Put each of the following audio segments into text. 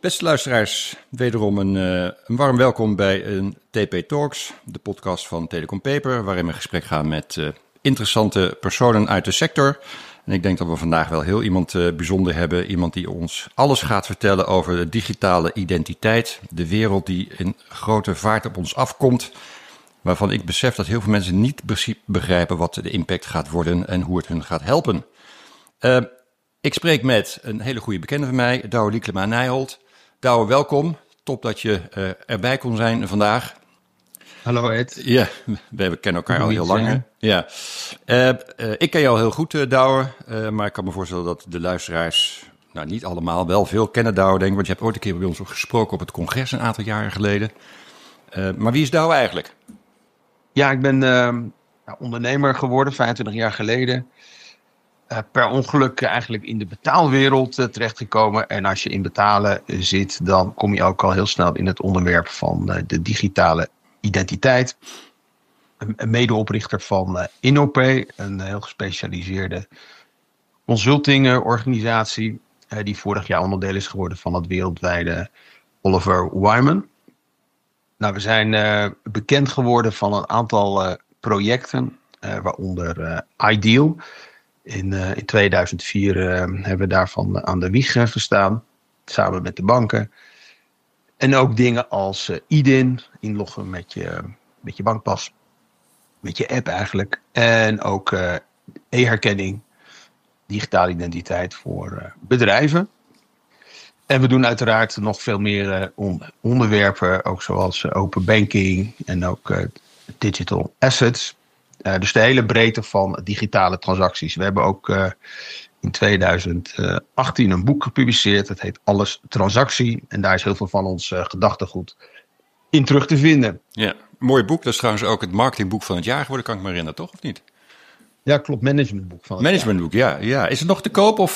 Beste luisteraars, wederom een warm welkom bij een TP Talks, de podcast van Telecom Paper, waarin we in gesprek gaan met interessante personen uit de sector. En ik denk dat we vandaag wel heel iemand bijzonder hebben, iemand die ons alles gaat vertellen over de digitale identiteit, de wereld die in grote vaart op ons afkomt, waarvan ik besef dat heel veel mensen niet begrijpen wat de impact gaat worden en hoe het hun gaat helpen. Ik spreek met een hele goede bekende van mij, Douwe Lieklema-Nijholt. Douwe, welkom. Top dat je erbij kon zijn vandaag. Hallo Ed. Ja, we kennen elkaar al heel lang. Ja. Ik ken jou heel goed, Douwe. Maar ik kan me voorstellen dat de luisteraars, nou niet allemaal, wel veel kennen Douwe, denk ik. Want je hebt ooit een keer bij ons gesproken op het congres een aantal jaren geleden. Maar wie is Douwe eigenlijk? Ja, ik ben ondernemer geworden 25 jaar geleden. Per ongeluk eigenlijk in de betaalwereld terechtgekomen. En als je in betalen zit, dan kom je ook al heel snel in het onderwerp van de digitale identiteit. Een medeoprichter van Innopay, een heel gespecialiseerde consultingorganisatie. Die vorig jaar onderdeel is geworden van het wereldwijde Oliver Wyman. Nou, we zijn bekend geworden van een aantal projecten, waaronder Ideal. In 2004 hebben we daarvan aan de wieg gestaan, samen met de banken. En ook dingen als IDIN, inloggen met je bankpas, met je app eigenlijk. En ook e-herkenning, digitale identiteit voor bedrijven. En we doen uiteraard nog veel meer onderwerpen, ook zoals open banking en ook digital assets. Dus de hele breedte van digitale transacties. We hebben ook in 2018 een boek gepubliceerd. Het heet Alles Transactie. En daar is heel veel van ons gedachtegoed in terug te vinden. Ja, een mooi boek. Dat is trouwens ook het marketingboek van het jaar geworden, kan ik me herinneren, toch? Of niet? Ja, klopt. Managementboek van het Managementboek, ja. Is het nog te koop of...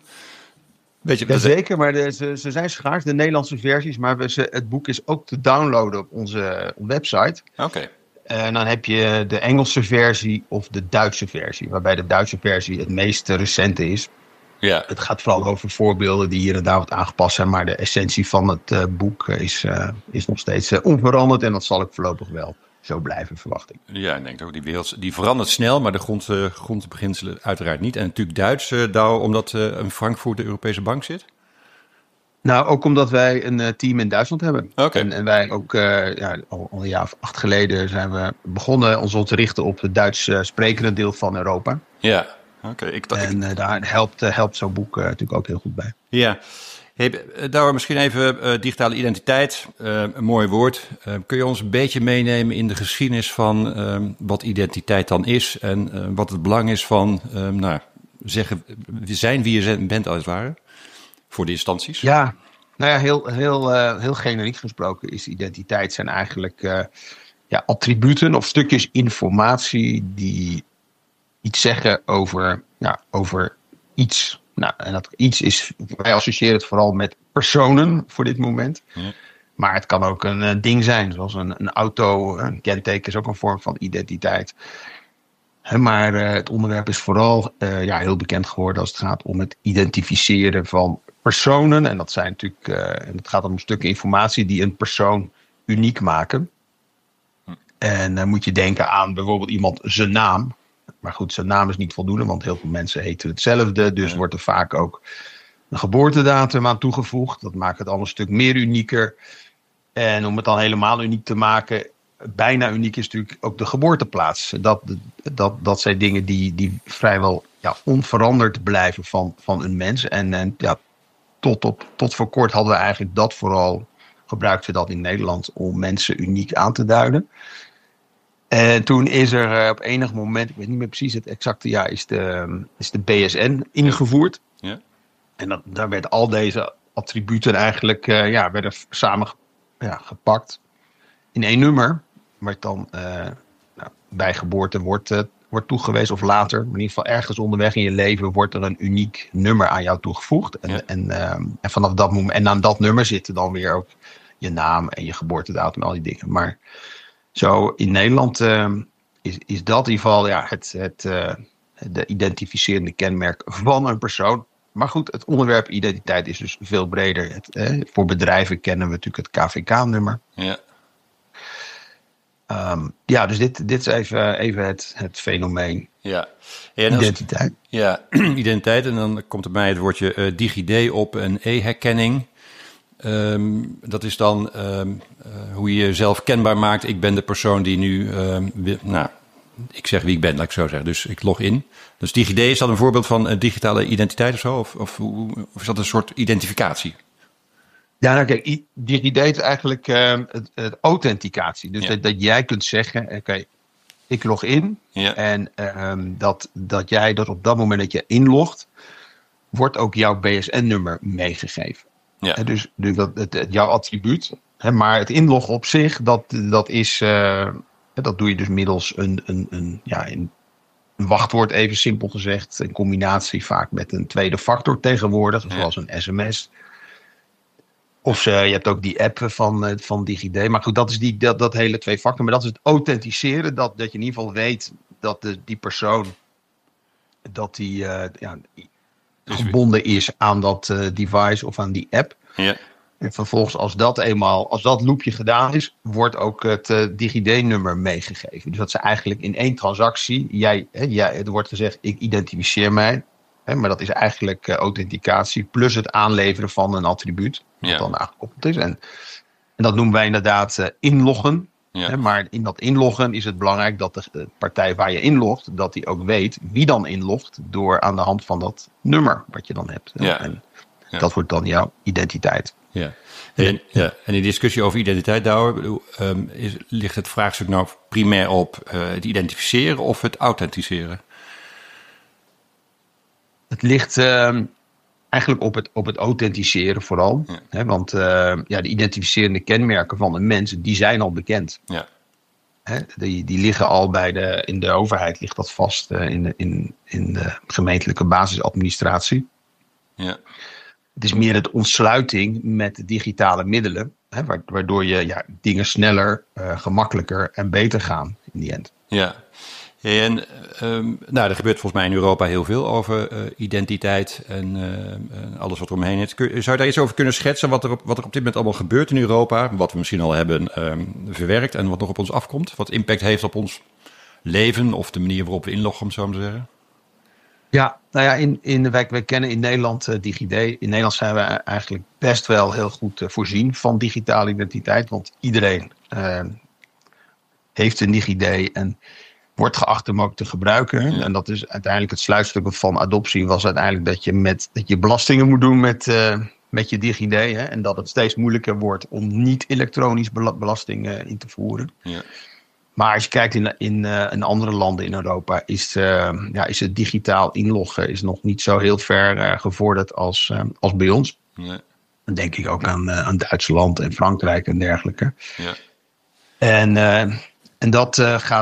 weet je, zeker, maar ze zijn schaars, de Nederlandse versies. Maar het boek is ook te downloaden op onze website. Oké. En dan heb je de Engelse versie of de Duitse versie. Waarbij de Duitse versie het meest recente is. Ja. Het gaat vooral over voorbeelden die hier en daar wat aangepast zijn. Maar de essentie van het boek is nog steeds onveranderd. En dat zal ook voorlopig wel zo blijven, verwacht ik. Ja, ik denk ook, die wereld die verandert snel. Maar de grondbeginselen uiteraard niet. En natuurlijk Duits, Douwe, omdat in Frankfurt de Europese bank zit? Nou, ook omdat wij een team in Duitsland hebben. Okay. En wij ook al een jaar of 8 geleden zijn we begonnen ons te richten op het Duits sprekende deel van Europa. Ja, oké. Daar helpt zo'n boek natuurlijk ook heel goed bij. Ja, hey, Douwe, misschien even digitale identiteit, een mooi woord. Kun je ons een beetje meenemen in de geschiedenis van wat identiteit dan is en wat het belang is van zeggen, zijn wie je bent als het ware? Voor de instanties? Ja, nou ja, heel generiek gesproken is identiteit zijn eigenlijk attributen of stukjes informatie die iets zeggen over iets. Nou, en dat iets is, wij associëren het vooral met personen voor dit moment. Ja. Maar het kan ook een ding zijn, zoals een auto, een kenteken is ook een vorm van identiteit. Maar het onderwerp is vooral heel bekend geworden als het gaat om het identificeren van personen. En dat zijn natuurlijk, het gaat om stukken informatie die een persoon uniek maken. En dan moet je denken aan bijvoorbeeld iemand zijn naam. Maar goed, zijn naam is niet voldoende, want heel veel mensen heten hetzelfde. Dus wordt er vaak ook een geboortedatum aan toegevoegd. Dat maakt het al een stuk meer unieker. En om het dan helemaal uniek te maken, bijna uniek is natuurlijk ook de geboorteplaats. Dat zijn dingen die vrijwel onveranderd blijven van een mens. En tot voor kort hadden we eigenlijk dat vooral, gebruikten we dat in Nederland om mensen uniek aan te duiden. En toen is er op enig moment, ik weet niet meer precies het exacte jaar, is de BSN ingevoerd. Ja. En daar werd al deze attributen eigenlijk werden samen gepakt in één nummer. Wat dan bij geboorte wordt toegewezen of later, maar in ieder geval ergens onderweg in je leven wordt er een uniek nummer aan jou toegevoegd. En vanaf dat moment, en aan dat nummer zitten dan weer ook je naam en je geboortedatum en al die dingen. Maar zo in Nederland is dat in ieder geval de identificerende kenmerk van een persoon. Maar goed, het onderwerp identiteit is dus veel breder. Voor bedrijven kennen we natuurlijk het KVK-nummer. Ja. Dus dit is even het fenomeen. Ja. Identiteit. Identiteit. En dan komt er bij het woordje DigiD op en e-herkenning. Dat is dan hoe je jezelf kenbaar maakt. Ik ben de persoon die nu... ik zeg wie ik ben, laat ik zo zeggen. Dus ik log in. Dus DigiD, is dat een voorbeeld van digitale identiteit of zo? Of is dat een soort identificatie? Ja, nou kijk, DigiD is eigenlijk het authenticatie. Dus dat jij kunt zeggen, oké, ik log in. Ja. En dat jij dat op dat moment dat je inlogt, wordt ook jouw BSN-nummer meegegeven. Ja. Dus jouw attribuut. Maar het inloggen op zich, dat is... dat doe je dus middels een wachtwoord, even simpel gezegd. Een combinatie vaak met een tweede factor tegenwoordig, zoals een sms. Of je hebt ook die app van DigiD. Maar goed, dat is dat hele twee factor. Maar dat is het authenticeren. Dat je in ieder geval weet dat die persoon... dat die gebonden is aan dat device of aan die app. Ja. En vervolgens, als dat loopje gedaan is, wordt ook het DigiD-nummer meegegeven. Dus dat ze eigenlijk in één transactie, het wordt gezegd, ik identificeer mij. Maar dat is eigenlijk authenticatie plus het aanleveren van een attribuut. Dat dan aangekoppeld is. En dat noemen wij inderdaad inloggen. Ja. Maar in dat inloggen is het belangrijk dat de partij waar je inlogt, dat die ook weet wie dan inlogt door aan de hand van dat nummer wat je dan hebt. Ja. En dat wordt dan jouw identiteit. Ja. En die discussie over identiteit, Douwe, ligt het vraagstuk nou primair op het identificeren of het authenticeren? Het ligt eigenlijk op het authenticeren vooral. Ja. Want de identificerende kenmerken van een mens, die zijn al bekend. Ja. Die liggen al in de overheid ligt dat vast in de gemeentelijke basisadministratie. Ja. Het is meer het ontsluiting met digitale middelen, waardoor je dingen sneller, gemakkelijker en beter gaan in die end. Ja. En er gebeurt volgens mij in Europa heel veel over identiteit en alles wat er omheen is. Zou je daar iets over kunnen schetsen wat er op dit moment allemaal gebeurt in Europa? Wat we misschien al hebben verwerkt en wat nog op ons afkomt? Wat impact heeft op ons leven of de manier waarop we inloggen, om het zo maar te zeggen? Ja, nou ja, wij kennen in Nederland DigiD. In Nederland zijn we eigenlijk best wel heel goed voorzien van digitale identiteit. Want iedereen heeft een DigiD en wordt geacht hem ook te gebruiken. Ja. En dat is uiteindelijk het sluitstuk van adoptie. Was uiteindelijk dat je belastingen moet doen met je DigiD. En dat het steeds moeilijker wordt om niet elektronisch belasting in te voeren. Ja. Maar als je kijkt in andere landen in Europa, is het digitaal inloggen is nog niet zo heel ver gevorderd als bij ons. Nee. Dan denk ik ook aan Duitsland en Frankrijk en dergelijke. Ja. En dat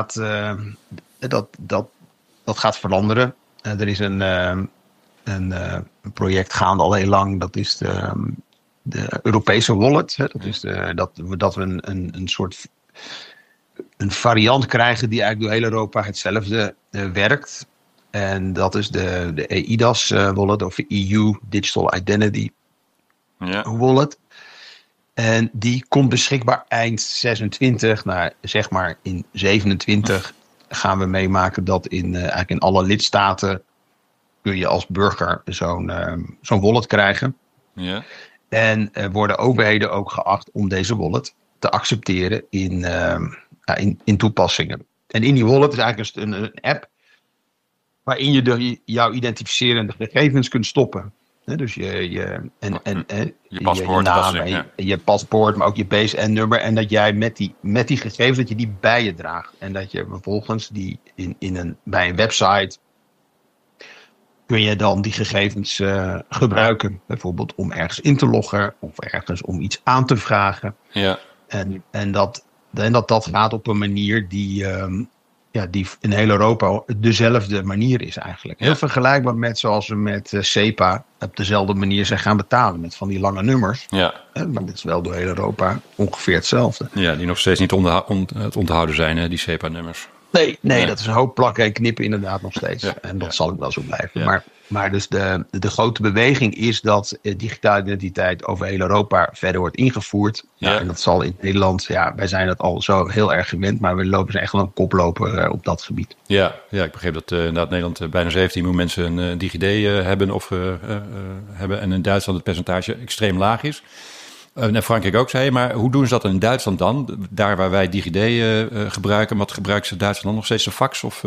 gaat veranderen. Er is een project gaande al heel lang. Dat is de Europese wallet. Dat is dat we een soort een variant krijgen die eigenlijk door heel Europa hetzelfde werkt. En dat is de EIDAS wallet of EU Digital Identity wallet. En die komt beschikbaar eind 26. Nou, zeg maar in 27 gaan we meemaken dat eigenlijk in alle lidstaten kun je als burger zo'n wallet krijgen. Ja. En worden overheden ook geacht om deze wallet te accepteren in toepassingen. En in die wallet is eigenlijk een app waarin je jouw identificerende gegevens kunt stoppen. Dus je paspoort, je naam, je paspoort, maar ook je BSN-nummer. En dat jij met die gegevens dat je die bij je draagt. En dat je vervolgens die bij een website kun je dan die gegevens gebruiken. Bijvoorbeeld om ergens in te loggen of ergens om iets aan te vragen. Ja. En dat gaat op een manier die in heel Europa dezelfde manier is eigenlijk. Heel vergelijkbaar met zoals we met SEPA op dezelfde manier zijn gaan betalen. Met van die lange nummers. Ja. Maar dit is wel door heel Europa ongeveer hetzelfde. Ja, die nog steeds niet het onthouden zijn, die SEPA-nummers. Nee, dat is een hoop plakken en knippen inderdaad nog steeds. Ja. En dat zal ook wel zo blijven. Ja. Maar Maar dus de grote beweging is dat digitale identiteit over heel Europa verder wordt ingevoerd. Ja. Nou, en dat zal in Nederland, wij zijn het al zo heel erg gewend, maar we lopen echt wel een koploper op dat gebied. Ja, ik begreep dat inderdaad Nederland bijna 17 miljoen mensen een DigiD hebben hebben. En in Duitsland het percentage extreem laag is. En Frankrijk ook, zei je. Maar hoe doen ze dat in Duitsland dan? Daar waar wij DigiD gebruiken, wat gebruiken ze in Duitsland dan nog steeds? Een fax of...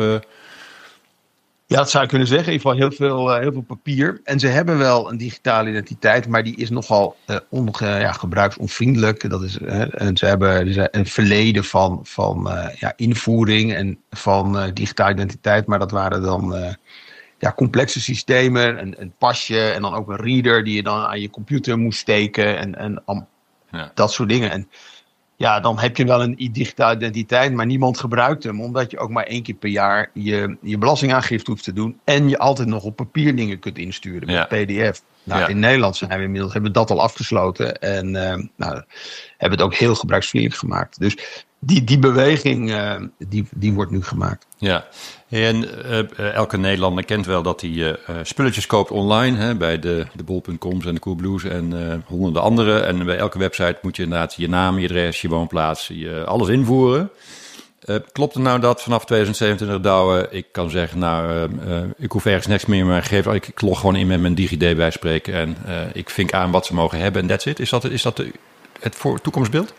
Ja, dat zou je kunnen zeggen. In ieder geval heel veel papier. En ze hebben wel een digitale identiteit, maar die is nogal gebruiksonvriendelijk. En ze hebben een verleden van invoering en van digitale identiteit. Maar dat waren dan complexe systemen. Een pasje en dan ook een reader die je dan aan je computer moest steken. En dat soort dingen. En ja, dan heb je wel een digitale identiteit, maar niemand gebruikt hem. Omdat je ook maar 1 keer per jaar je belastingaangifte hoeft te doen. En je altijd nog op papier dingen kunt insturen met PDF. Nou, in Nederland hebben we dat al afgesloten. En hebben het ook heel gebruiksvriendelijk gemaakt. Dus die beweging, die wordt nu gemaakt. Ja, en elke Nederlander kent wel dat hij spulletjes koopt online. Bij de bol.coms en de Coolblues en honderden andere. En bij elke website moet je inderdaad je naam, je adres, je woonplaats, alles invoeren. Klopt het nou dat vanaf 2027 Douwe, ik kan zeggen, ik hoef ergens niks meer mijn gegevens. Ik log gewoon in met mijn DigiD bij spreken en ik vink aan wat ze mogen hebben en that's it. Is dat het toekomstbeeld?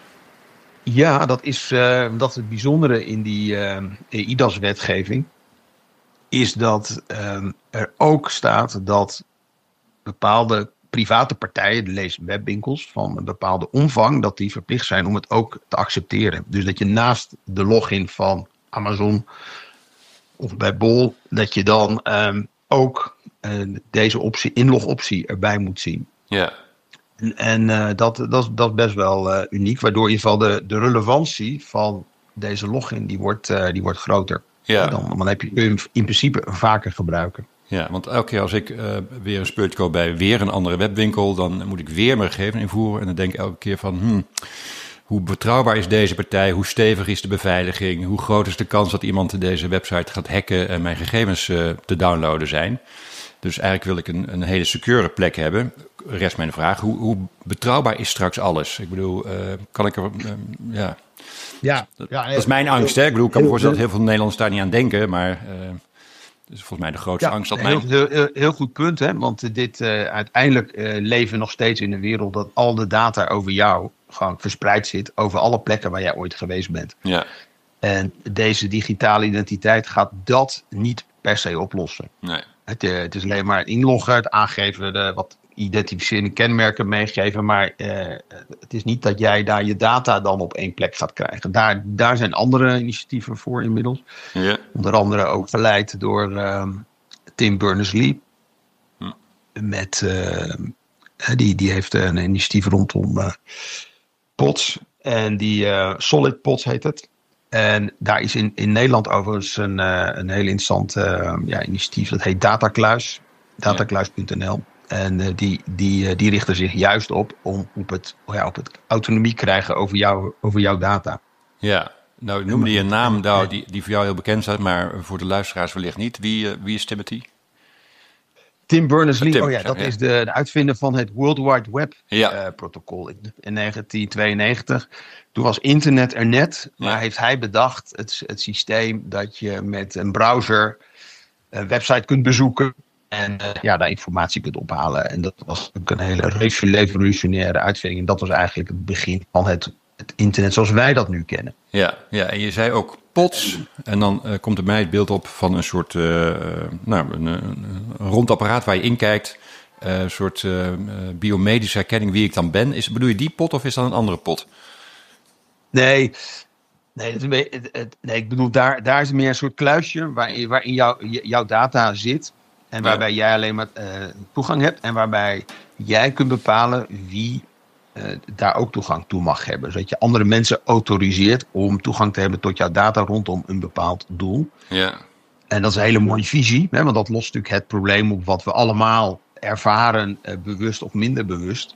Ja, dat is het bijzondere in die eIDAS-wetgeving. Is dat er ook staat dat bepaalde private partijen, lees webwinkels van een bepaalde omvang, dat die verplicht zijn om het ook te accepteren. Dus dat je naast de login van Amazon of bij Bol, dat je dan ook deze inlogoptie erbij moet zien. Ja. En dat is best wel uniek, waardoor in ieder geval de relevantie van deze login die wordt groter. Ja. Dan heb je hem in principe vaker gebruiken. Ja, want elke keer als ik weer een speurtje koop bij weer een andere webwinkel, dan moet ik weer mijn gegevens invoeren. En dan denk ik elke keer van, hoe betrouwbaar is deze partij? Hoe stevig is de beveiliging? Hoe groot is de kans dat iemand deze website gaat hacken en mijn gegevens te downloaden zijn? Dus eigenlijk wil ik een hele secure plek hebben. Rest mijn vraag, hoe betrouwbaar is straks alles? Ik bedoel, kan ik er... Dat is mijn angst, hè? Ik bedoel, ik kan me voorstellen dat heel veel Nederlanders daar niet aan denken, maar... Dat is volgens mij de grootste angst. Heel goed punt, hè? Want uiteindelijk leven we nog steeds in een wereld dat al de data over jou gewoon verspreid zit over alle plekken waar jij ooit geweest bent. Ja. En deze digitale identiteit gaat dat niet per se oplossen. Nee. Het is alleen maar inloggen, het aangeven, wat identificerende kenmerken meegeven. Maar het is niet dat jij daar je data dan op één plek gaat krijgen. Daar zijn andere initiatieven voor inmiddels. Ja. Onder andere ook geleid door Tim Berners-Lee. Die heeft een initiatief rondom POTS. En die Solid POTS heet het. En daar is in Nederland overigens een heel interessant initiatief. Dat heet Datakluis. Datakluis.nl. En die richten zich juist op op het autonomie krijgen over jouw data. Ja, nou noemde je een naam die voor jou heel bekend is, maar voor de luisteraars wellicht niet. Wie is Timothy? Tim Berners-Lee, dat is de uitvinder van het World Wide Web protocol in 1992. Toen was internet er net, maar heeft hij bedacht het systeem dat je met een browser een website kunt bezoeken. En daar informatie kunt ophalen. En dat was ook een hele revolutionaire uitvinding. En dat was eigenlijk het begin van het internet zoals wij dat nu kennen. Ja, en je zei ook POTS. En dan komt er mij het beeld op van een soort een rond apparaat waar je in kijkt. Een soort biomedische herkenning wie ik dan ben. Bedoel je die pot of is dat een andere pot? Nee, ik bedoel, daar is meer een soort kluisje waarin jouw data zit. En waarbij jij alleen maar toegang hebt. En waarbij jij kunt bepalen wie daar ook toegang toe mag hebben. Zodat je andere mensen autoriseert om toegang te hebben tot jouw data rondom een bepaald doel. Ja. En dat is een hele mooie visie. Want dat lost natuurlijk het probleem op wat we allemaal ervaren. Bewust of minder bewust.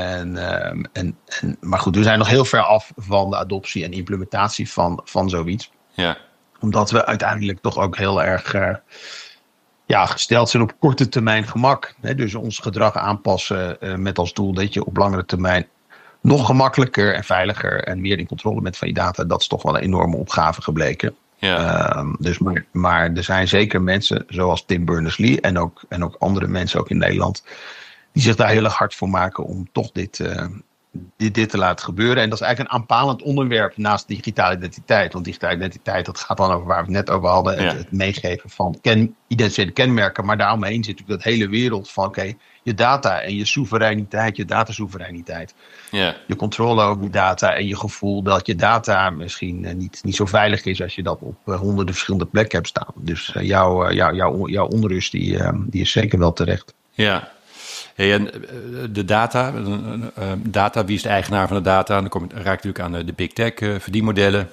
Maar goed, we zijn nog heel ver af van de adoptie en implementatie van zoiets. Ja. Omdat we uiteindelijk toch ook heel erg... gesteld zijn op korte termijn gemak. Hè? Dus ons gedrag aanpassen met als doel dat je op langere termijn nog gemakkelijker en veiliger en meer in controle bent van je data. Dat is toch wel een enorme opgave gebleken. Ja. Maar er zijn zeker mensen zoals Tim Berners-Lee en ook andere mensen ook in Nederland die zich daar heel erg hard voor maken om toch dit te laten gebeuren. En dat is eigenlijk een aanpalend onderwerp naast digitale identiteit. Want digitale identiteit, dat gaat dan over waar we het net over hadden. Ja. Het meegeven van identificeerde kenmerken. Maar daaromheen zit natuurlijk dat hele wereld van je data en je soevereiniteit, je datasoevereiniteit. Ja. Je controle over die data en je gevoel dat je data misschien niet zo veilig is als je dat op honderden verschillende plekken hebt staan. Dus jouw onrust die is zeker wel terecht. Ja. Hey, en de data, wie is de eigenaar van de data? Dan raak je natuurlijk aan de big tech verdienmodellen.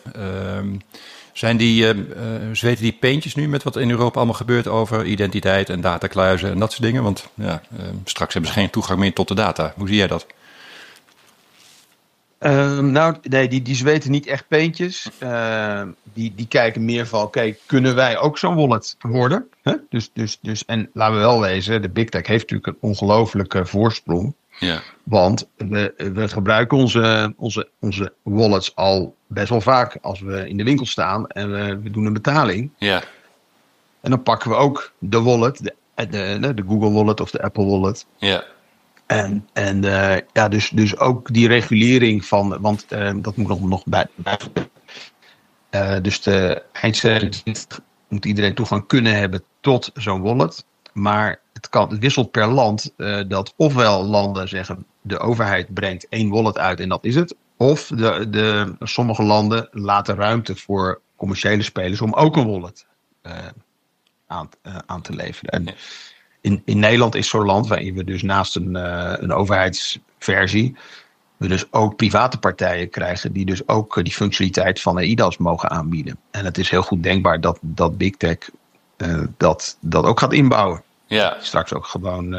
Zweten die peentjes nu met wat in Europa allemaal gebeurt over identiteit en datakluizen en dat soort dingen? Want straks hebben ze geen toegang meer tot de data. Hoe zie jij dat? Die zweten niet echt peentjes. Die kijken meer van, kunnen wij ook zo'n wallet worden? Huh? Dus, en laten we wel wezen, de big tech heeft natuurlijk een ongelofelijke voorsprong. Ja. Want we gebruiken onze wallets al best wel vaak als we in de winkel staan en we doen een betaling. Ja. En dan pakken we ook de wallet, de Google wallet of de Apple wallet. Ja. Dus ook die regulering van, want dat moet nog bij. Dus de eindstreep moet iedereen toegang kunnen hebben tot zo'n wallet. Maar het wisselt per land dat ofwel landen zeggen de overheid brengt één wallet uit en dat is het. Of sommige landen laten ruimte voor commerciële spelers om ook een wallet aan te leveren. En in Nederland is zo'n land waarin we dus naast een overheidsversie we dus ook private partijen krijgen die dus ook die functionaliteit van eIDAS mogen aanbieden. En het is heel goed denkbaar dat Big Tech dat ook gaat inbouwen. Ja. Straks ook gewoon.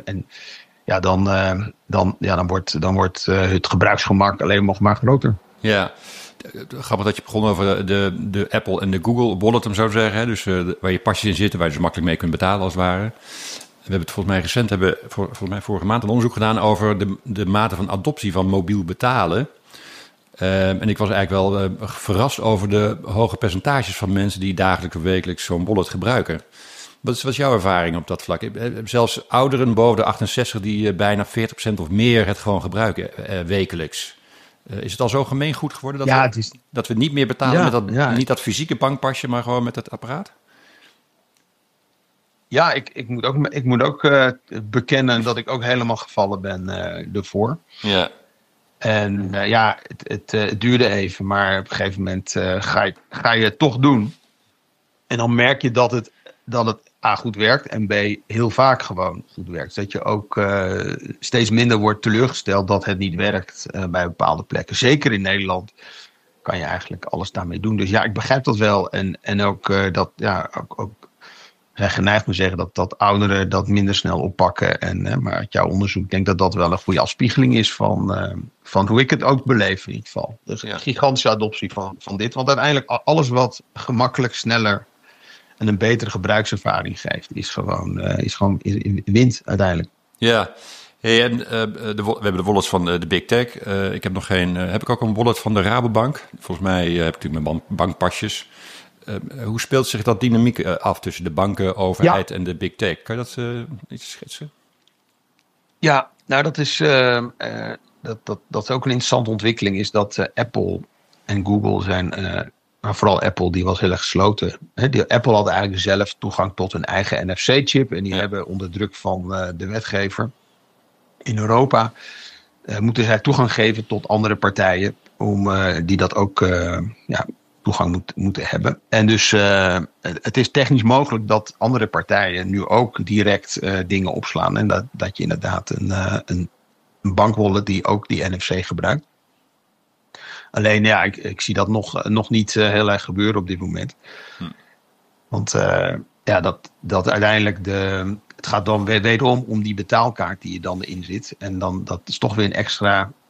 Dan wordt het gebruiksgemak alleen nog maar groter. Ja. Grappig dat je begon over de Apple en de Google wallet, om zo te zeggen. Hè? Dus waar je pasjes in zitten, waar je dus makkelijk mee kunt betalen als het ware. We hebben het volgens mij vorige maand een onderzoek gedaan over de mate van adoptie van mobiel betalen. En ik was eigenlijk wel verrast over de hoge percentages van mensen die dagelijks of wekelijks zo'n wallet gebruiken. Wat is jouw ervaring op dat vlak? Zelfs ouderen boven de 68 die bijna 40% of meer het gewoon gebruiken wekelijks. Is het al zo gemeengoed geworden dat we niet meer betalen met niet dat fysieke bankpasje, maar gewoon met het apparaat? Ja, ik moet ook bekennen dat ik ook helemaal gevallen ben ervoor. Ja. En het duurde even, maar op een gegeven moment ga je het toch doen. En dan merk je dat het A goed werkt en B heel vaak gewoon goed werkt. Dat je ook steeds minder wordt teleurgesteld dat het niet werkt bij bepaalde plekken. Zeker in Nederland kan je eigenlijk alles daarmee doen. Dus ja, ik begrijp dat wel. En ook ook geneigd me zeggen dat ouderen dat minder snel oppakken. Maar uit jouw onderzoek denk ik dat wel een goede afspiegeling is van hoe ik het ook beleef in ieder geval. Dus een gigantische adoptie van dit. Want uiteindelijk alles wat gemakkelijk, sneller en een betere gebruikservaring geeft, is gewoon wint uiteindelijk. Ja, hey, en we hebben de wallets van de Big Tech. Ik heb nog heb ik ook een wallet van de Rabobank? Volgens mij heb ik natuurlijk mijn bankpasjes. Hoe speelt zich dat dynamiek af tussen de banken, overheid en de Big Tech? Kan je dat iets schetsen? Ja, nou dat is dat ook een interessante ontwikkeling is dat Apple en Google zijn, maar vooral Apple, die was heel erg gesloten. Apple had eigenlijk zelf toegang tot hun eigen NFC-chip en die hebben onder druk van de wetgever in Europa moeten zij toegang geven tot andere partijen om die dat ook toegang moeten hebben. En dus het is technisch mogelijk dat andere partijen nu ook direct dingen opslaan. En dat je inderdaad een bankwallet die ook die NFC gebruikt. Alleen ik zie dat nog niet heel erg gebeuren op dit moment. Want dat uiteindelijk het gaat dan wederom om die betaalkaart die je dan erin zit. En dan dat is toch weer een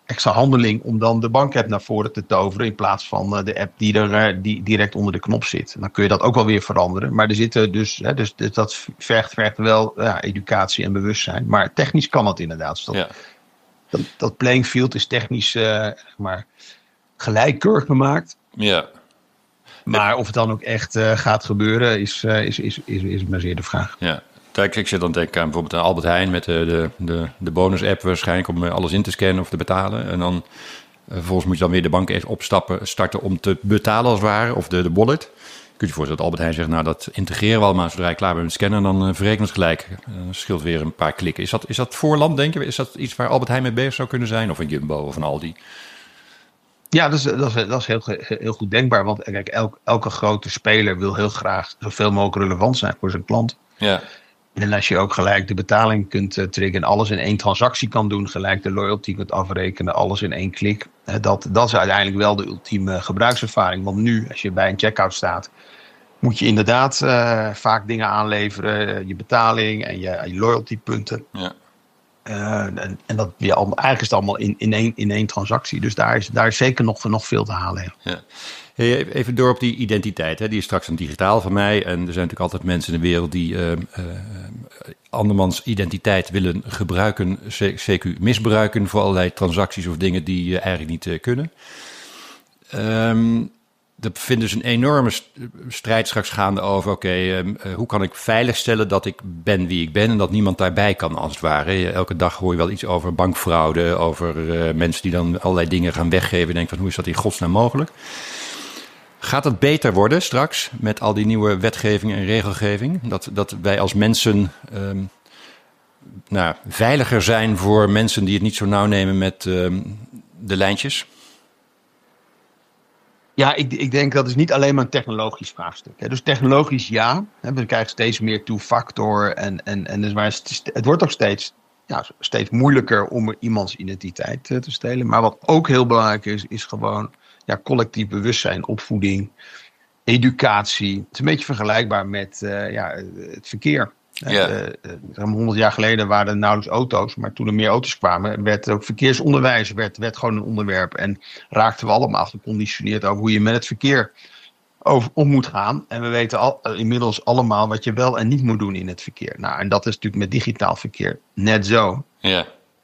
extra handeling om dan de bankapp naar voren te toveren in plaats van de app die direct onder de knop zit. Dan kun je dat ook wel weer veranderen. Maar er zitten dus dat vergt wel educatie en bewustzijn. Maar technisch kan dat inderdaad. Dus dat playing field is technisch maar gelijkkeurig gemaakt. Ja. Maar of het dan ook echt gaat gebeuren is maar zeer de vraag. Ja. Ik zit dan denken aan bijvoorbeeld aan Albert Heijn met de bonus-app waarschijnlijk om alles in te scannen of te betalen. En dan vervolgens moet je dan weer de bank even starten om te betalen als het ware, of de wallet. Kun je je voorstellen dat Albert Heijn zegt, nou dat integreren we allemaal zodra je klaar bent met scannen, dan verrekenen we het gelijk. Scheelt weer een paar klikken. Is dat voorland, denk je? Is dat iets waar Albert Heijn mee bezig zou kunnen zijn? Of een Jumbo of een Aldi? Ja, dat is heel goed denkbaar. Want kijk, elke grote speler wil heel graag zoveel mogelijk relevant zijn voor zijn klant. Ja. En als je ook gelijk de betaling kunt triggeren, alles in één transactie kan doen, gelijk de loyalty kunt afrekenen, alles in één klik. Dat is uiteindelijk wel de ultieme gebruikservaring. Want nu, als je bij een checkout staat, moet je inderdaad vaak dingen aanleveren. Je betaling en je loyaltypunten. Ja. En dat eigenlijk is het allemaal in één transactie. Dus daar is zeker nog veel te halen. Ja. Hey, even door op die identiteit. Hè. Die is straks een digitaal van mij. En er zijn natuurlijk altijd mensen in de wereld die andermans identiteit willen gebruiken, CQ misbruiken voor allerlei transacties of dingen die eigenlijk niet kunnen. Er vindt dus een enorme strijd straks gaande over, hoe kan ik veiligstellen dat ik ben wie ik ben en dat niemand daarbij kan als het ware. Elke dag hoor je wel iets over bankfraude, over mensen die dan allerlei dingen gaan weggeven en denken van hoe is dat in godsnaam mogelijk? Gaat het beter worden straks met al die nieuwe wetgeving en regelgeving? Dat wij als mensen veiliger zijn voor mensen die het niet zo nauw nemen met de lijntjes? Ja, ik denk dat is niet alleen maar een technologisch vraagstuk. Hè. Dus technologisch ja. We krijgen steeds meer two-factor. En dus maar het wordt ook steeds moeilijker om iemands identiteit te stelen. Maar wat ook heel belangrijk is gewoon collectief bewustzijn, opvoeding, educatie. Het is een beetje vergelijkbaar met het verkeer. Ja. 100 jaar geleden waren er nauwelijks auto's, maar toen er meer auto's kwamen, werd ook verkeersonderwijs werd gewoon een onderwerp. En raakten we allemaal geconditioneerd over hoe je met het verkeer om moet gaan. En we weten inmiddels allemaal wat je wel en niet moet doen in het verkeer. Nou, en dat is natuurlijk met digitaal verkeer net zo. Ja.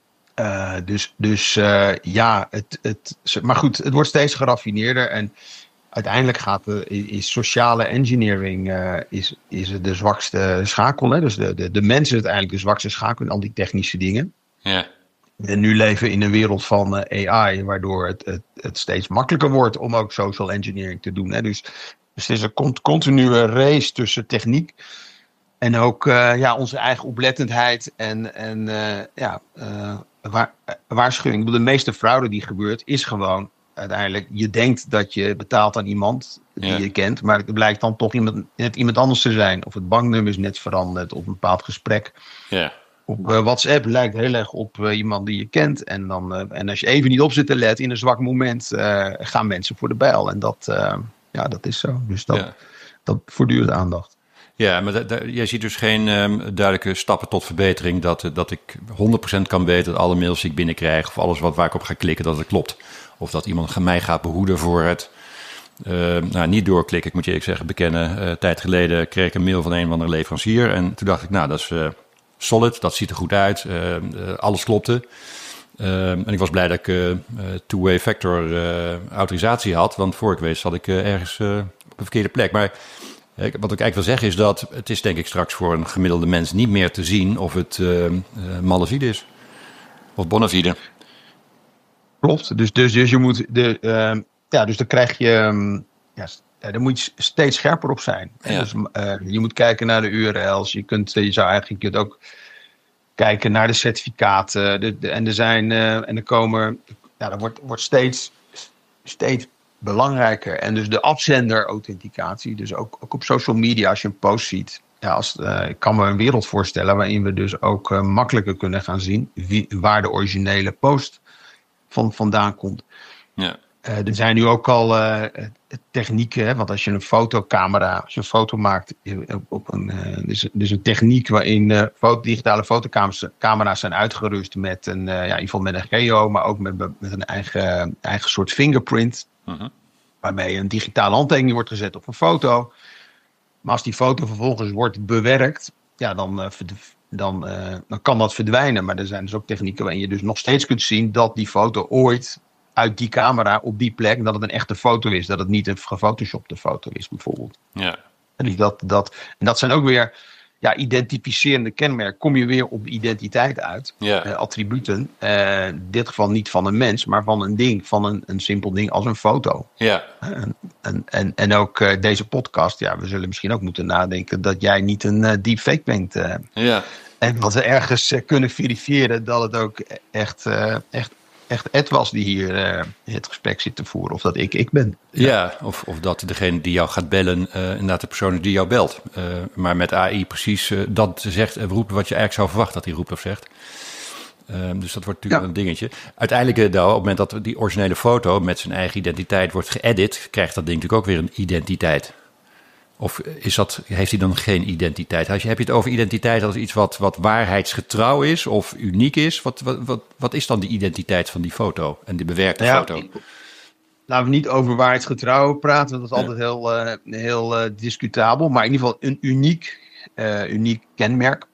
Maar goed, het wordt steeds geraffineerder en uiteindelijk is sociale engineering is de zwakste schakel. Hè? Dus de mens is uiteindelijk de zwakste schakel in al die technische dingen. Ja. En nu leven we in een wereld van AI, waardoor het steeds makkelijker wordt om ook social engineering te doen. Hè? Dus het is een continue race tussen techniek en ook onze eigen oplettendheid en waarschuwing. De meeste fraude die gebeurt is gewoon uiteindelijk, je denkt dat je betaalt aan iemand die je kent, maar het blijkt dan toch net iemand anders te zijn. Of het banknummer is net veranderd, of een bepaald gesprek. Ja. Op WhatsApp lijkt heel erg op iemand die je kent. En als je even niet op zit te letten in een zwak moment, gaan mensen voor de bijl. En dat is zo. Dus dat voortdurend aandacht. Ja, maar jij ziet dus geen duidelijke stappen tot verbetering dat ik 100% kan weten dat alle mails die ik binnenkrijg of alles waar ik op ga klikken, dat het klopt. Of dat iemand mij gaat behoeden voor het niet doorklikken. Ik moet je eerlijk zeggen, bekennen. Een tijd geleden kreeg ik een mail van een van de leverancier. En toen dacht ik, dat is solid. Dat ziet er goed uit. Alles klopte. En ik was blij dat ik two-way factor autorisatie had. Want voor ik weet zat ik ergens op een verkeerde plek. Maar wat ik eigenlijk wil zeggen is dat het is denk ik straks voor een gemiddelde mens niet meer te zien of het malafide is. Of bona fide. Klopt, dus je moet dus dan krijg je daar moet je steeds scherper op zijn. Ja. Dus, je moet kijken naar de URL's. Je kunt ook kijken naar de certificaten. Dat wordt steeds belangrijker. En dus de afzender-authenticatie. Dus ook op social media, als je een post ziet. Ik kan me een wereld voorstellen waarin we dus ook makkelijker kunnen gaan zien waar de originele post vandaan komt. Ja. Er zijn nu ook al technieken, hè, want als je een foto maakt op dus een techniek waarin digitale fotocamera's zijn uitgerust met in ieder geval met een geo, maar ook met een eigen soort fingerprint, waarmee een digitale handtekening wordt gezet op een foto. Maar als die foto vervolgens wordt bewerkt, ja, dan kan dat verdwijnen. Maar er zijn dus ook technieken waarin je dus nog steeds kunt zien dat die foto ooit uit die camera op die plek, dat het een echte foto is. Dat het niet een gefotoshopte foto is, bijvoorbeeld. Ja. En dus dat zijn ook weer identificerende kenmerken. Kom je weer op identiteit uit. Ja. Attributen. In dit geval niet van een mens, maar van een ding. Van een simpel ding als een foto. Ja. En ook deze podcast. Ja, we zullen misschien ook moeten nadenken dat jij niet een deepfake bent. Ja. En dat we ergens kunnen verifiëren dat het ook echt Ed was die hier het gesprek zit te voeren. Of dat ik ben. Ja, of dat degene die jou gaat bellen inderdaad de persoon is die jou belt. Maar met AI precies dat zegt en roept wat je eigenlijk zou verwachten dat hij roept of zegt. Dus dat wordt natuurlijk een dingetje. Uiteindelijk, op het moment dat die originele foto met zijn eigen identiteit wordt geëdit, krijgt dat ding natuurlijk ook weer een identiteit. Of heeft hij dan geen identiteit? Heb je het over identiteit als iets wat waarheidsgetrouw is of uniek is? Wat is dan die identiteit van die foto en die bewerkte foto? Laten we niet over waarheidsgetrouw praten, want dat is altijd heel discutabel. Maar in ieder geval een uniek kenmerk.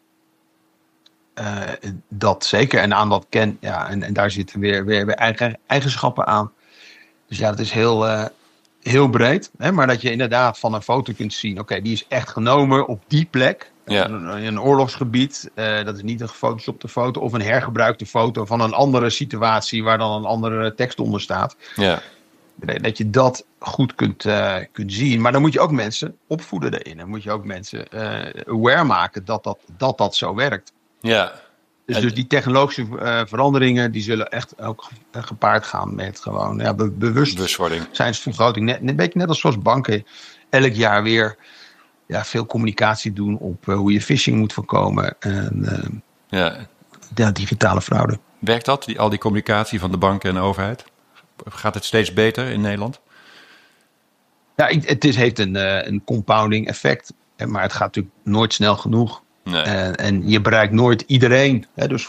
Dat zeker. En aan dat en daar zitten weer eigen eigenschappen aan. Dus ja, dat is heel breed. Hè? Maar dat je inderdaad van een foto kunt zien, oké, die is echt genomen op die plek. Ja. In een oorlogsgebied. Dat is niet een gefotoshopte foto of een hergebruikte foto van een andere situatie waar dan een andere tekst onder staat. Ja. Dat je dat goed kunt zien. Maar dan moet je ook mensen opvoeden erin. Dan moet je ook mensen aware maken dat zo werkt. Ja. Dus die technologische veranderingen die zullen echt ook gepaard gaan met gewoon bewustwording. Zijnsvergroting. Een beetje net als zoals banken elk jaar weer veel communicatie doen op hoe je phishing moet voorkomen. En digitale fraude. Werkt dat, al die communicatie van de banken en de overheid? Gaat het steeds beter in Nederland? Ja, het heeft een compounding effect. Maar het gaat natuurlijk nooit snel genoeg. Nee. En je bereikt nooit iedereen. Hè, dus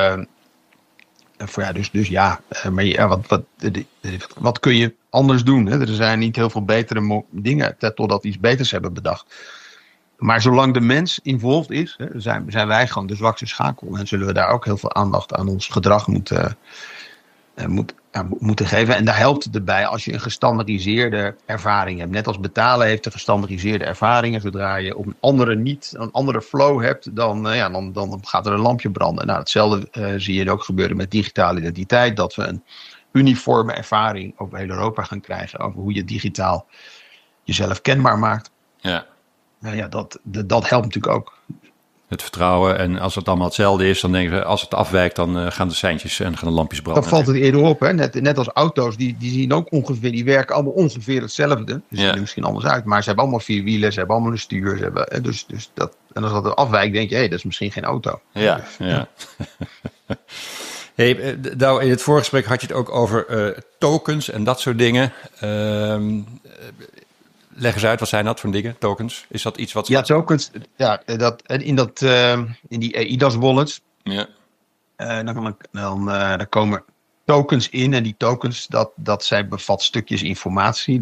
wat kun je anders doen? Hè? Er zijn niet heel veel betere dingen totdat iets beters hebben bedacht. Maar zolang de mens involved is, hè, zijn wij gewoon de zwakste schakel. En zullen we daar ook heel veel aandacht aan ons gedrag moeten geven. En daar helpt het erbij als je een gestandardiseerde ervaring hebt. Net als betalen heeft een gestandardiseerde ervaringen. Zodra je op een andere flow hebt, dan gaat er een lampje branden. Nou, hetzelfde zie je ook gebeuren met digitale identiteit. Dat we een uniforme ervaring over heel Europa gaan krijgen. Over hoe je digitaal jezelf kenbaar maakt. Ja. Dat helpt natuurlijk ook. Het vertrouwen. En als het allemaal hetzelfde is, dan denken ze, als het afwijkt, dan gaan de seintjes en gaan de lampjes branden. Dan valt het eerder op. Hè? Net als auto's, die zien ook ongeveer, die werken allemaal ongeveer hetzelfde. Ze zien er misschien anders uit, maar ze hebben allemaal 4 wielen, ze hebben allemaal een stuur. En als dat afwijkt, denk je, dat is misschien geen auto. Ja. Hey, nou, in het voorgesprek had je het ook over tokens en dat soort dingen. Leg eens uit, wat zijn dat voor dingen, tokens? Is dat iets wat... Ja, tokens, in die EIDAS wallets, dan komen tokens in. En die tokens, bevat stukjes informatie.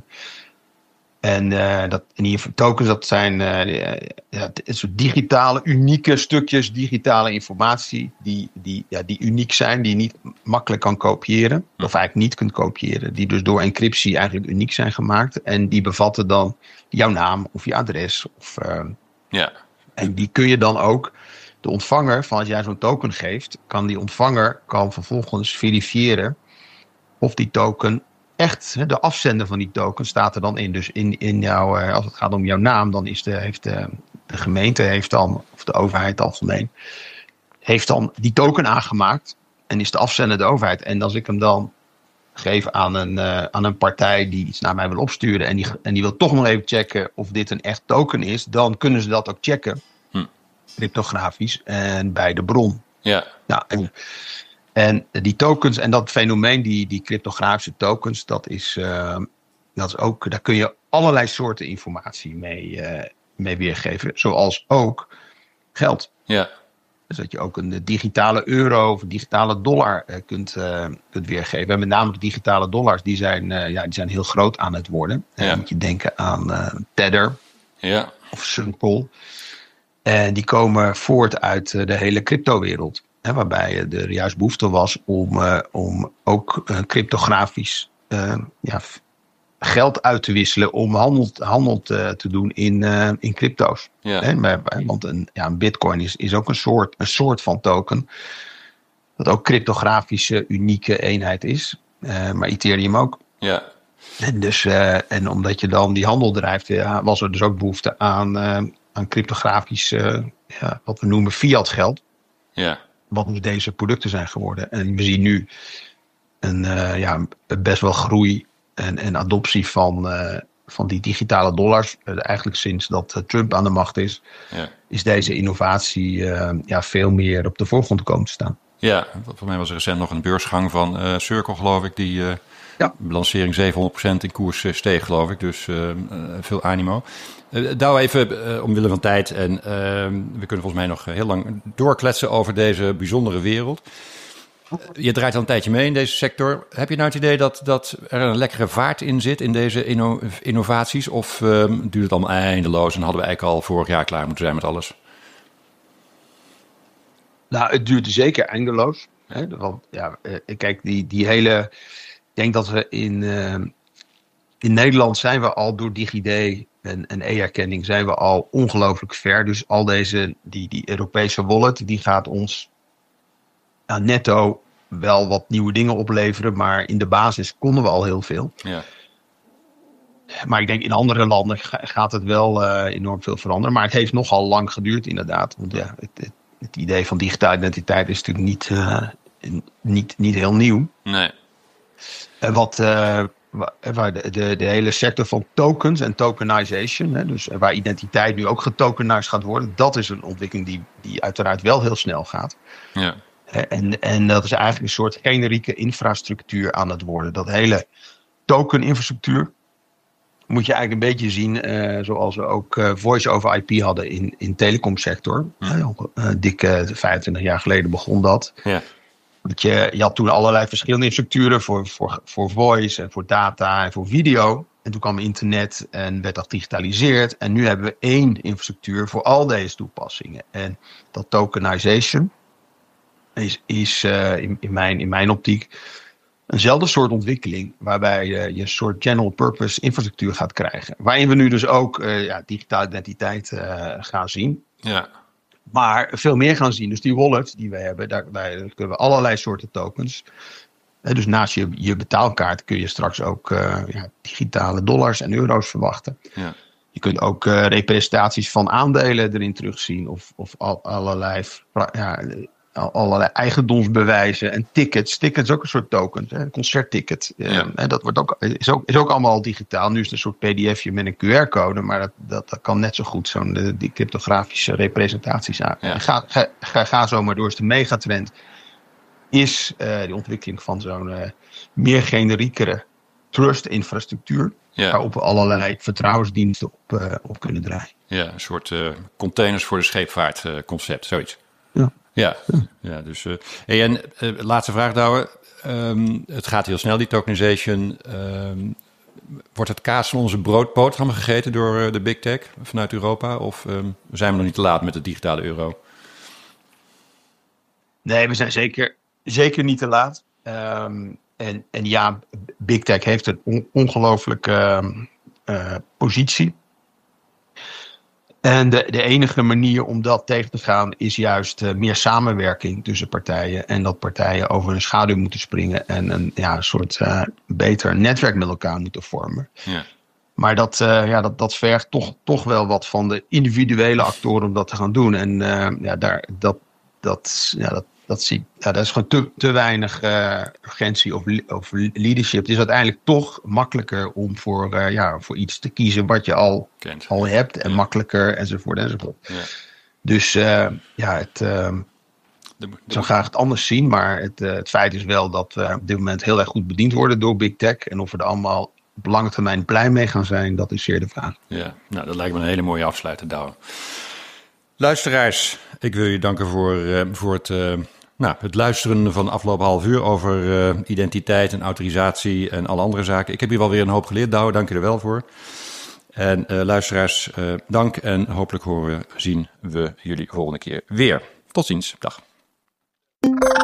Tokens, dat zijn soort digitale, unieke stukjes digitale informatie die uniek zijn, die je niet makkelijk kan kopiëren. Of eigenlijk niet kunt kopiëren. Die dus door encryptie eigenlijk uniek zijn gemaakt. En die bevatten dan jouw naam of je adres. En die kun je dan ook, de ontvanger van als jij zo'n token geeft, kan die ontvanger vervolgens verifiëren of die token echt, de afzender van die token staat er dan in. Dus in jouw, als het gaat om jouw naam, dan heeft de gemeente of de overheid algemeen, heeft dan die token aangemaakt en is de afzender de overheid. En als ik hem dan geef aan een partij die iets naar mij wil opsturen en die wil toch nog even checken of dit een echt token is, dan kunnen ze dat ook checken, cryptografisch en bij de bron. Ja. Nou, En die tokens en dat fenomeen, die cryptografische tokens, dat is ook, daar kun je allerlei soorten informatie mee weergeven. Zoals ook geld. Ja. Dus dat je ook een digitale euro of een digitale dollar kunt weergeven. En met name de digitale dollars, die zijn heel groot aan het worden. Ja. Dan moet je denken aan Tether of Sunpool. En die komen voort uit de hele cryptowereld. Waarbij er juist behoefte was om ook cryptografisch geld uit te wisselen. Om handel te doen in crypto's. Ja. Want een bitcoin is ook een soort van token. Dat ook cryptografische unieke eenheid is. Maar Ethereum ook. Ja. En omdat je dan die handel drijft, was er dus ook behoefte aan cryptografisch, wat we noemen fiat geld. Ja. Wat nu deze producten zijn geworden. En we zien nu best wel groei en adoptie van die digitale dollars. Eigenlijk sinds dat Trump aan de macht is deze innovatie veel meer op de voorgrond komen te staan. Ja, voor mij was er recent nog een beursgang van Circle, geloof ik, die lancering 700% in koers steeg, geloof ik. Dus veel animo. Douwe, even omwille van tijd. En we kunnen volgens mij nog heel lang doorkletsen over deze bijzondere wereld. Je draait al een tijdje mee in deze sector. Heb je nou het idee dat er een lekkere vaart in zit in deze innovaties? Of duurt het allemaal eindeloos en hadden we eigenlijk al vorig jaar klaar moeten zijn met alles? Nou, het duurt zeker eindeloos. Want kijk, die hele... Ik denk dat we in Nederland zijn we al door DigiD en e-erkenning zijn we al ongelooflijk ver. Dus al die Europese wallet, die gaat ons netto wel wat nieuwe dingen opleveren. Maar in de basis konden we al heel veel. Ja. Maar ik denk in andere landen gaat het wel enorm veel veranderen. Maar het heeft nogal lang geduurd inderdaad. Want het idee van digitale identiteit is natuurlijk niet heel nieuw. Nee. En waar de hele sector van tokens en tokenization, dus waar identiteit nu ook getokenized gaat worden, dat is een ontwikkeling die uiteraard wel heel snel gaat. Ja. En dat is eigenlijk een soort generieke infrastructuur aan het worden. Dat hele token-infrastructuur moet je eigenlijk een beetje zien zoals we ook voice over IP hadden in telecomsector. Dikke 25 jaar geleden begon dat. Ja. Je had toen allerlei verschillende infrastructuren voor voice en voor data en voor video. En toen kwam internet en werd dat digitaliseerd. En nu hebben we één infrastructuur voor al deze toepassingen. En dat tokenization is in mijn optiek eenzelfde soort ontwikkeling. Waarbij je een soort general purpose infrastructuur gaat krijgen. Waarin we nu dus ook digitale identiteit gaan zien. Ja. Maar veel meer gaan zien. Dus die wallet die we hebben, daar kunnen we allerlei soorten tokens. Dus naast je betaalkaart kun je straks ook digitale dollars en euro's verwachten. Ja. Je kunt ook representaties van aandelen erin terugzien. Of allerlei eigendomsbewijzen en tickets. Tickets is ook een soort token. Een concertticket. Dat wordt is ook allemaal digitaal. Nu is het een soort pdfje met een QR-code. Maar dat kan net zo goed die cryptografische representaties aan. Ja. Ga zo maar door. Dus de megatrend is de ontwikkeling van zo'n meer generiekere trust-infrastructuur. Ja. Waarop we allerlei vertrouwensdiensten op kunnen draaien. Ja, een soort containers voor de scheepvaart concept, zoiets. Ja, dus. En laatste vraag, Douwe. Het gaat heel snel, die tokenization. Wordt het kaas van onze boterham gegeten door de big tech vanuit Europa? Of zijn we nog niet te laat met de digitale euro? Nee, we zijn zeker niet te laat. En ja, big tech heeft een ongelooflijke positie. En de enige manier om dat tegen te gaan is juist meer samenwerking tussen partijen. En dat partijen over hun schaduw moeten springen en een soort beter netwerk met elkaar moeten vormen. Ja. Maar dat vergt toch wel wat van de individuele actoren om dat te gaan doen. En dat is gewoon te weinig urgentie of leadership. Het is uiteindelijk toch makkelijker om voor iets te kiezen wat je al hebt. En makkelijker enzovoort. Ja. Dus zou graag het anders zien, maar het feit is wel dat we op dit moment heel erg goed bediend worden door Big Tech. En of we er allemaal op lange termijn blij mee gaan zijn, dat is zeer de vraag. Ja, nou, dat lijkt me een hele mooie afsluiter, Douwe. Luisteraars, ik wil je danken voor het luisteren van de afgelopen half uur over identiteit en autorisatie en alle andere zaken. Ik heb hier wel weer een hoop geleerd, Douwe, dank je er wel voor. En luisteraars, dank en hopelijk zien we jullie volgende keer weer. Tot ziens, dag.